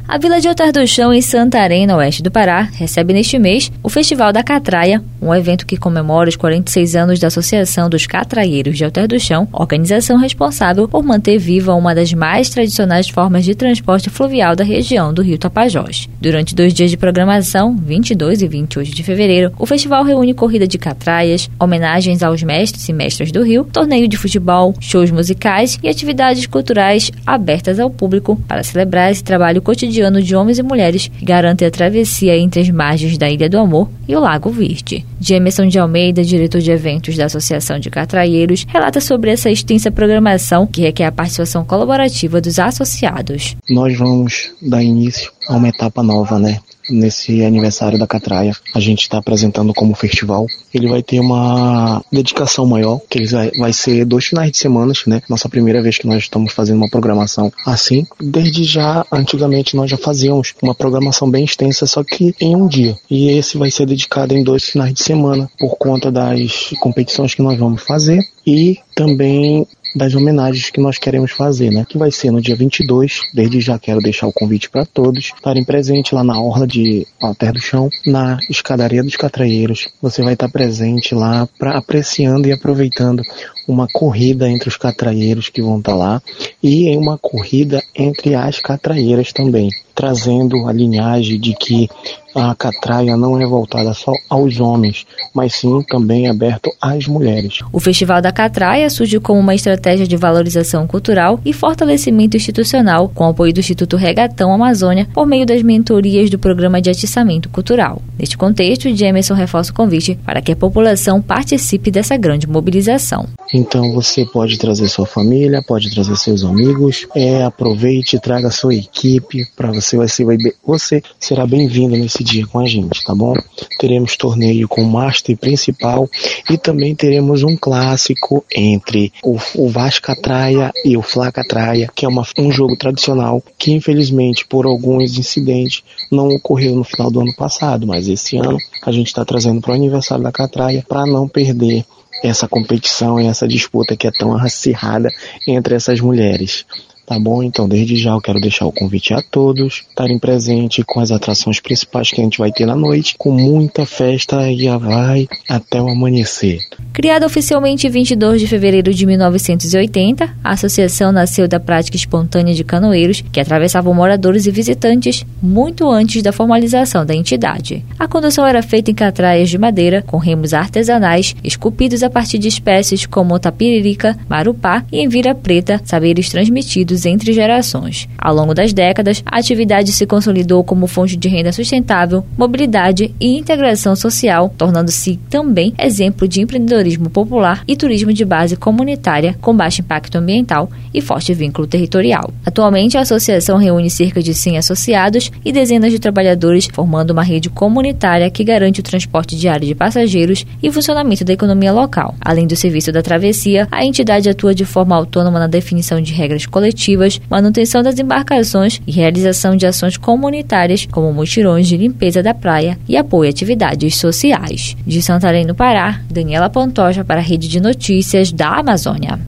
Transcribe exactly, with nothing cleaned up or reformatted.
A Vila de Alter do Chão, em Santarém, no oeste do Pará, recebe neste mês o Festival da Catraia, um evento que comemora os quarenta e seis anos da Associação dos Catraieiros de Alter do Chão, organização responsável por manter viva uma das mais tradicionais formas de transporte fluvial da região do Rio Tapajós. Durante dois dias de programação, vinte e dois e vinte e oito de fevereiro, o festival reúne corrida de catraias, homenagens aos mestres e mestras do Rio, torneio de futebol, shows musicais e atividades culturais abertas ao público para celebrar esse trabalho cotidiano de homens e mulheres que garante a travessia entre as margens da Ilha do Amor e o Lago Virgem. Emerson de Almeida, diretor de eventos da Associação de Catraieiros, relata sobre essa extensa programação que requer a participação colaborativa dos associados. Nós vamos dar início a uma etapa nova, né? Nesse aniversário da Catraia, a gente está apresentando como festival. Ele vai ter uma dedicação maior, que ele vai, vai ser dois finais de semana, né? Nossa primeira vez que nós estamos fazendo uma programação assim. Desde já, antigamente, nós já fazíamos uma programação bem extensa, só que em um dia. E esse vai ser dedicado em dois finais de semana, por conta das competições que nós vamos fazer e também das homenagens que nós queremos fazer, né? Que vai ser no dia vinte e dois. Desde já quero deixar o convite para todos estarem presentes lá na orla de Alter do Chão, na escadaria dos Catraieiros. Você vai estar presente lá, pra, apreciando e aproveitando uma corrida entre os catraieiros que vão estar lá e em uma corrida entre as catraieiras também, trazendo a linhagem de que a catraia não é voltada só aos homens, mas sim também aberto às mulheres. O Festival da Catraia surge como uma estratégia de valorização cultural e fortalecimento institucional, com o apoio do Instituto Regatão Amazônia, por meio das mentorias do Programa de Atiçamento Cultural. Neste contexto, Emerson reforça o convite para que a população participe dessa grande mobilização. Então você pode trazer sua família, pode trazer seus amigos, é, aproveite, traga sua equipe, para você, você, vai, você será bem-vindo nesse dia com a gente, tá bom? Teremos torneio com o Master principal e também teremos um clássico entre o, o Vasco Catraia e o Fla Catraia, que é uma, um jogo tradicional que infelizmente por alguns incidentes não ocorreu no final do ano passado, mas esse ano a gente está trazendo para o aniversário da Catraia para não perder essa competição e essa disputa que é tão acirrada entre essas mulheres. Tá bom? Então, desde já eu quero deixar o convite a todos estarem presentes com as atrações principais que a gente vai ter na noite, com muita festa e já vai até o amanhecer. Criada oficialmente em vinte e dois de fevereiro de mil novecentos e oitenta, a associação nasceu da prática espontânea de canoeiros que atravessavam moradores e visitantes muito antes da formalização da entidade. A condução era feita em catraias de madeira, com remos artesanais, esculpidos a partir de espécies como tapiririca, marupá e envira preta, saberes transmitidos entre gerações. Ao longo das décadas, a atividade se consolidou como fonte de renda sustentável, mobilidade e integração social, tornando-se também exemplo de empreendedorismo popular e turismo de base comunitária com baixo impacto ambiental e forte vínculo territorial. Atualmente, a associação reúne cerca de cem associados e dezenas de trabalhadores, formando uma rede comunitária que garante o transporte diário de passageiros e o funcionamento da economia local. Além do serviço da travessia, a entidade atua de forma autônoma na definição de regras coletivas, manutenção das embarcações e realização de ações comunitárias, como mutirões de limpeza da praia e apoio a atividades sociais. De Santarém, no Pará, Daniela Pantoja para a Rede de Notícias da Amazônia.